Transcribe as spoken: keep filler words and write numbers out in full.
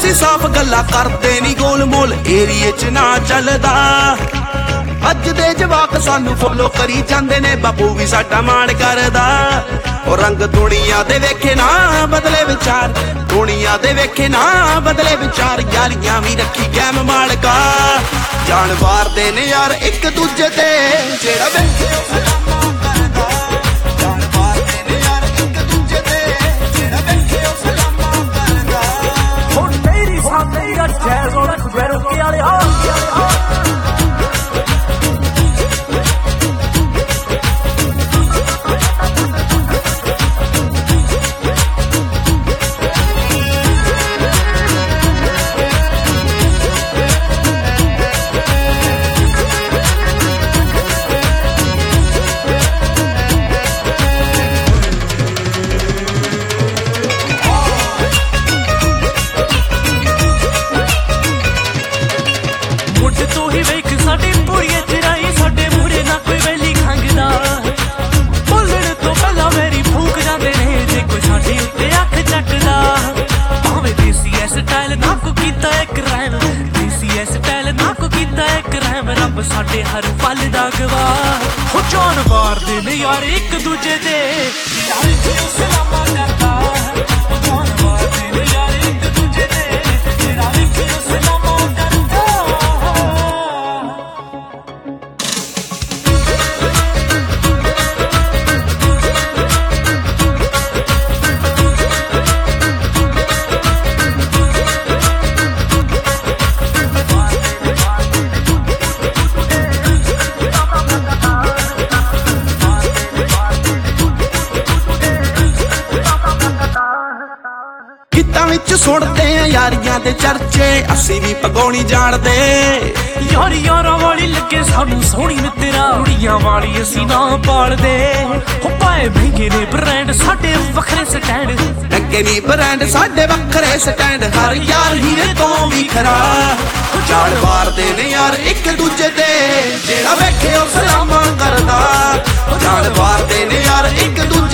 ਅਸੀਂ ਸਾਫ਼ ਗੱਲਾਂ ਕਰਦੇ ਨੀ ਗੋਲ ਮੋਲ ਏਰੀਏ ਚ ਨਾ ਚੱਲਦਾ। ਅੱਜ ਦੇ ਜਵਾਕ ਸਾਨੂੰ ਫੋਲੋ ਕਰੀ ਜਾਂਦੇ ਨੇ ਬਾਪੂ ਵੀ ਸਾਡਾ ਮਾਣ ਕਰਦਾ। ਉਹ ਰੰਗ ਦੁਨੀਆ ਦੇ ਵੇਖੇ ਨਾ ਬਦਲੇ ਵਿਚਾਰ, ਦੁਨੀਆ ਦੇ ਵੇਖੇ ਨਾ ਬਦਲੇ ਵਿਚਾਰ, ਯਾਰੀਆਂ ਵੀ ਰੱਖੀ ਕੈਮ ਮਾਲਕਾ। ਜਾਨ ਵਾਰਦੇ ਨੇ ਯਾਰ ਇੱਕ ਦੂਜੇ ਤੇ ਜਿਹੜਾ ਵੇਖੇ ਉਹ ਸਲਾਮਾਂ ਕਰਦਾ। ਜਾਨ ਵਾਰਦੇ ਨੇ ਯਾਰ ਇੱਕ ਦੂਜੇ ਤੇ ਜਿਹੜਾ ਵੇਖੇ ਉਹ ਸਲਾਮਾਂ ਕਰਦਾ। ਹੁਣ ਤੇਰੀ ਸਾਥੀ ਦਾ ਜੈਜ਼ ਉਹ ਰੱਖ ਬੈਰੋ ਕੇ ਵਾਲੇ ਆ ਤੂੰ ਹੀ ਵੇਖ ਸਾਡੀ ਪੂਰੀਏ ਚਰਾਈ, ਸਾਡੇ ਮੂਹਰੇ ਨਾ ਕੋਈ ਵੈਲੀ ਖੰਗਦਾ। ਬੋਲਣ ਤੋਂ ਪਹਿਲਾਂ ਮੇਰੀ ਫੂਕ ਜਾਂਦੇ ਨੇ ਜੇ ਕੋਈ ਸਾਡੇ ਉੱਤੇ ਅੱਖ ਚੱਕਦਾ। ਭਾਵੇਂ ਦੇਸੀ ਐ ਸਟਾਈਲ ਨਾ ਕੋ ਕੀਤਾ ਇੱਕ ਰਹਿਮ, ਦੇਸੀ ਐ ਸਟਾਈਲ ਨਾ ਕੋ ਕੀਤਾ ਇੱਕ ਰਹਿਮ। ਰੱਬ ਸਾਡੇ ਹਰ ਪਲ ਦਾ ਗਵਾਹ, ਹੋ ਜਾਨ ਵਾਰਦੇ ਨੇ ਯਾਰ ਇੱਕ ਦੂਜੇ ਦੇ ਯਾਰ ਜਿਉ ਸਲਾਮਾਂ ਕਰਦਾ। ਹੋ ਜਾਨ ਵਾਰਦੇ ਨੇ ਯਾਰ ਇੱਕ ਦੂਜੇ ਦੇ ਜਿਹੜਾ ਵੇਖੇ ਉਹ ਸਲਾਮਾਂ ਕਰਦਾ। ਗੀਤਾਂ ਵਿੱਚ ਸੁਣਦੇ ਆ ਯਾਰੀਆਂ ਦੇ ਚਰਚੇ, ਅਸੀਂ ਵੀ ਪਗਾਉਣੀ ਜਾਣਦੇ। ਯਾਰੀ ਯਾਰਾਂ ਵਾਲੀ ਲੱਗੇ ਸਾਨੂੰ ਸੋਹਣੀ ਮਿੱਤਰਾ, ਕੁੜੀਆਂ ਵਾਲੀ ਅਸੀਂ ਨਾ ਪਾਲਦੇ। ਹੋ ਪਾਏ ਮਹਿੰਗੇ ਨੇ ਬ੍ਰਾਂਡ ਸਾਡੇ ਵੱਖਰੇ ਸਟੈਂਡ, ਲੱਗੇ ਨੀ ਬ੍ਰਾਂਡ ਸਾਡੇ ਵੱਖਰੇ ਸਟੈਂਡ। ਹਰ ਯਾਰ ਹੀਰੇ ਤੋਂ ਵੀ ਖਰਾ, ਜਾਨ ਵਾਰਦੇ ਨੇ ਯਾਰ ਇੱਕ ਦੂਜੇ ਤੇ ਜਿਹੜਾ ਵੇਖੇ ਉਹ ਸਲਾਮਾਂ ਕਰਦਾ। ਜਾਨ ਵਾਰਦੇ ਨੇ ਯਾਰ ਇੱਕ ਦੂਜੇ